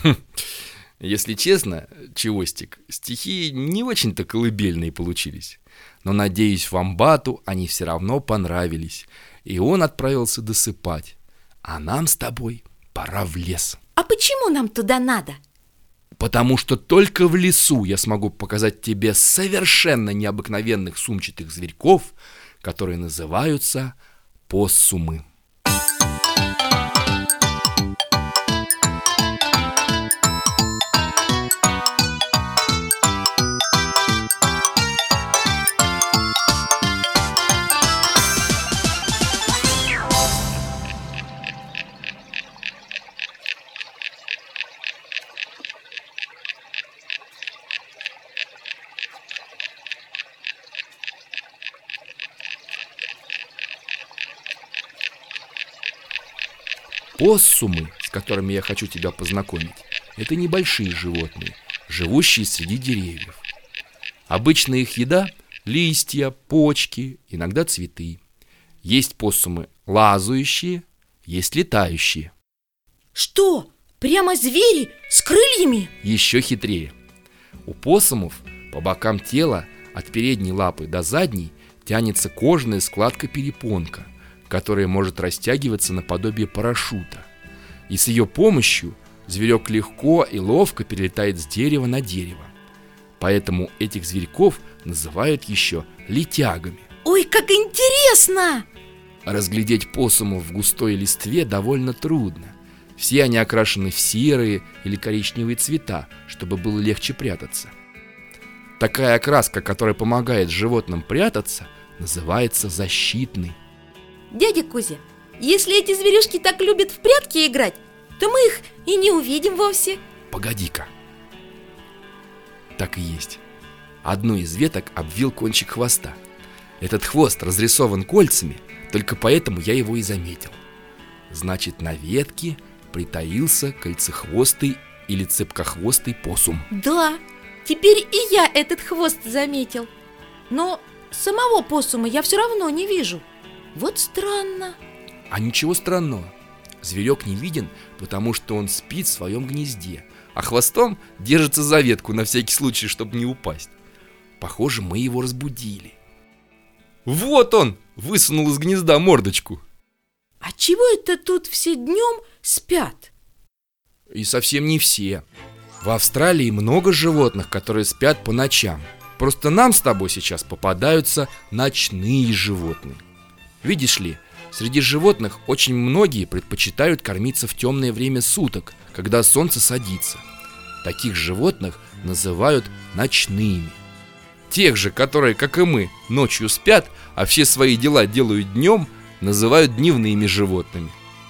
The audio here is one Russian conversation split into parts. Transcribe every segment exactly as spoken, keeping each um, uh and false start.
Если честно, Чевостик, стихи не очень-то колыбельные получились. Но, надеюсь, вамбату они все равно понравились, и он отправился досыпать. А нам с тобой пора в лес. А почему нам туда надо? Потому что только в лесу я смогу показать тебе совершенно необыкновенных сумчатых зверьков, которые называются поссумы. Поссумы, с которыми я хочу тебя познакомить, это небольшие животные, живущие среди деревьев. Обычно их еда – листья, почки, иногда цветы. Есть поссумы лазающие, есть летающие. Что? Прямо звери с крыльями? Еще хитрее. У поссумов по бокам тела от передней лапы до задней тянется кожаная складка-перепонка, которая может растягиваться наподобие парашюта. И с ее помощью зверек легко и ловко перелетает с дерева на дерево. Поэтому этих зверьков называют еще летягами. Ой, как интересно! Разглядеть поссумов в густой листве довольно трудно. Все они окрашены в серые или коричневые цвета, чтобы было легче прятаться. Такая окраска, которая помогает животным прятаться, называется защитной. Дядя Кузя, если эти зверюшки так любят в прятки играть, то мы их и не увидим вовсе. Погоди-ка. Так и есть. Одну из веток обвил кончик хвоста. Этот хвост разрисован кольцами, только поэтому я его и заметил. Значит, на ветке притаился кольцехвостый или цепкохвостый поссум. Да, теперь и я этот хвост заметил. Но самого поссума я все равно не вижу. Вот странно. А ничего странного. Зверек не виден, потому что он спит в своем гнезде, а хвостом держится за ветку на всякий случай, чтобы не упасть. Похоже, мы его разбудили. Вот он! Высунул из гнезда мордочку. А чего это тут все днем спят? И совсем не все. В Австралии много животных, которые спят по ночам. Просто нам с тобой сейчас попадаются ночные животные. Видишь ли, среди животных очень многие предпочитают кормиться в темное время суток, когда солнце садится. Таких животных называют ночными. Тех же, которые, как и мы, ночью спят, а все свои дела делают днем, называют дневными животными.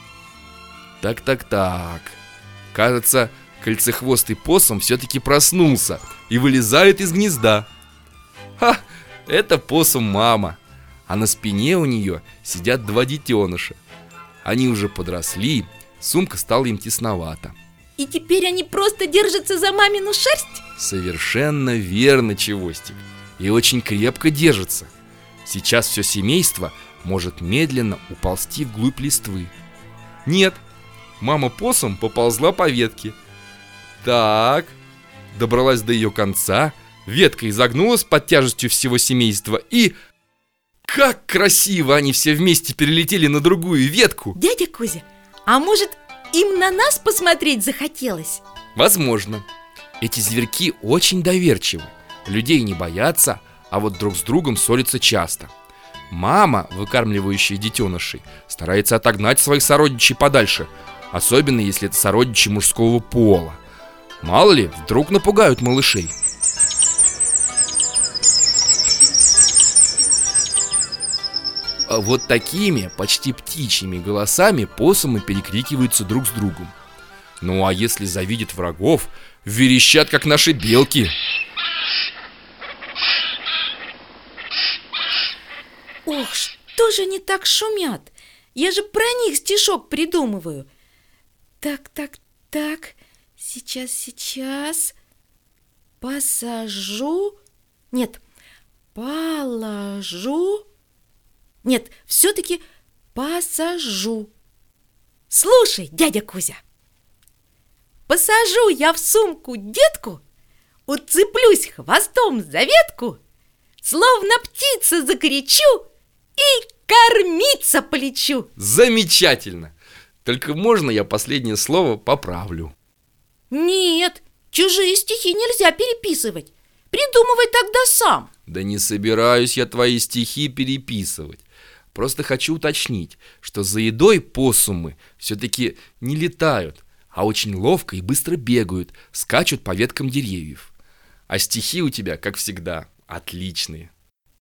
Так-так-так. Кажется, кольцехвостый поссум все-таки проснулся и вылезает из гнезда. Ха! Это поссум-мама. А на спине у нее сидят два детеныша. Они уже подросли, сумка стала им тесновата. И теперь они просто держатся за мамину шерсть? Совершенно верно, Чевостик. И очень крепко держатся. Сейчас все семейство может медленно уползти вглубь листвы. Нет, мама-поссум поползла по ветке. Так, добралась до ее конца, ветка изогнулась под тяжестью всего семейства и... Как красиво они все вместе перелетели на другую ветку! Дядя Кузя, а может, им на нас посмотреть захотелось? Возможно. Эти зверьки очень доверчивы. Людей не боятся, а вот друг с другом ссорятся часто. Мама, выкармливающая детенышей, старается отогнать своих сородичей подальше, особенно если это сородичи мужского пола. Мало ли, вдруг напугают малышей. Вот такими почти птичьими голосами поссумы перекрикиваются друг с другом. Ну а если завидят врагов, верещат, как наши белки. Ох, что же они так шумят? Я же про них стишок придумываю. Так, так, так, сейчас, сейчас. Посажу. Нет, положу. Нет, все-таки посажу. Слушай, дядя Кузя. посажу я в сумку детку, уцеплюсь хвостом за ветку, словно птица закричу и кормиться полечу. Замечательно! Только можно я последнее слово поправлю? Нет, чужие стихи нельзя переписывать. Придумывай тогда сам. Да не собираюсь я твои стихи переписывать. Просто хочу уточнить, что за едой посумы все-таки не летают, а очень ловко и быстро бегают, скачут по веткам деревьев. А стихи у тебя, как всегда, отличные.